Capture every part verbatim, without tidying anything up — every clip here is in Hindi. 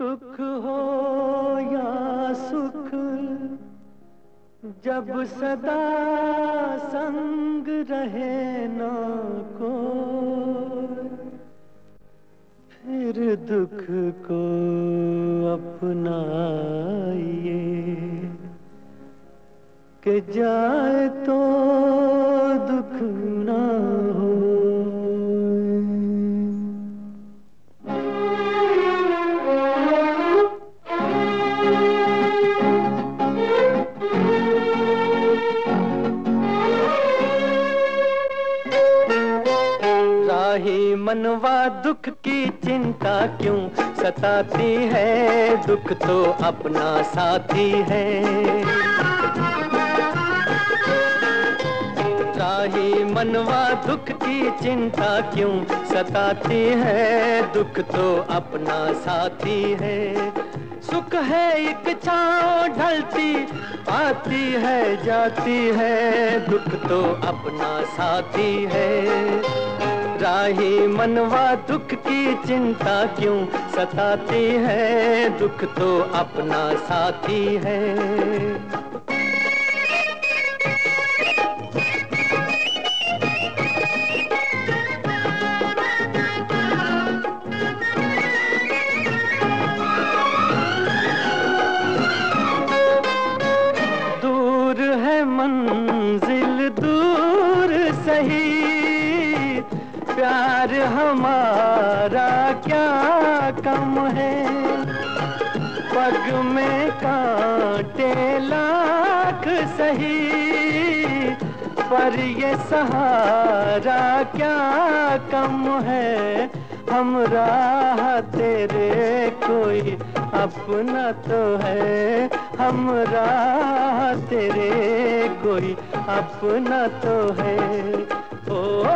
दुख हो या सुख, जब सदा संग रहे ना कोई, फिर दुख को अपनाइए कि जाए तो दुख ना हो। राही मनवा दुख की चिंता क्यों सताती है, दुख तो अपना साथी है। राही मनवा दुख की चिंता क्यों सताती है, दुख तो अपना साथी है। सुख है एक छाँव ढलती आती है जाती है, दुख तो अपना साथी है। राही मनवा दुख की चिंता क्यों सताती है, दुख तो अपना साथी है। दूर है मंजिल दूर सही, प्यार हमारा क्या कम है। पग में कांटे लाख सही, पर ये सहारा क्या कम है। हम राह तेरे कोई अपना तो है, हम राह तेरे कोई अपना तो है। ओ, ओ,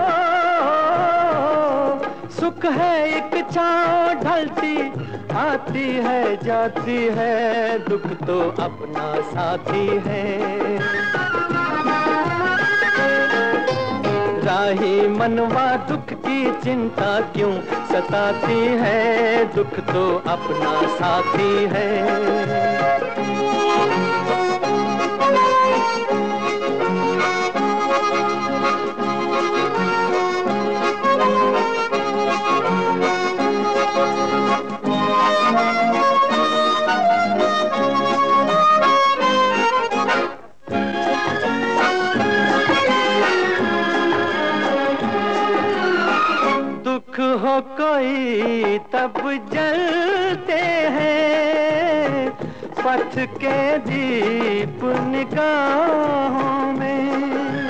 ओ सुख है एक छाँव ढलती आती है जाती है, दुख तो अपना साथी है। राही मनवा दुख की चिंता क्यों सताती है, दुख तो अपना साथी है। दुख हो कोई तब जलते हैं, पथ के दीप निगाहों में।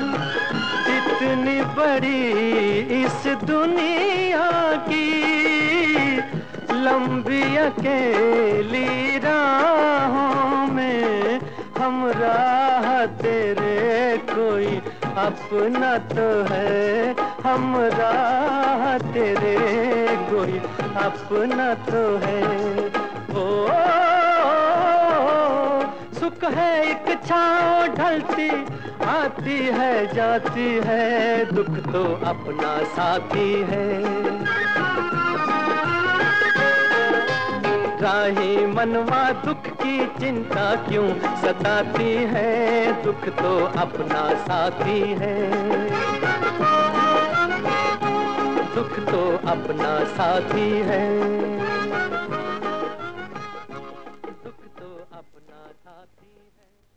इतनी बड़ी इस दुनिया की लंबी अकेली राहों में, हम राह तेरे कोई अपना तो है, हम राह तेरे कोई अपना तो है। ओ, ओ, ओ सुख है एक छाँव ढलती आती है जाती है, दुख तो अपना साथी है। राही मनवा दुख की चिंता क्यों सताती है, दुख तो अपना साथी है। दुख तो अपना साथी है, दुख तो अपना साथी है।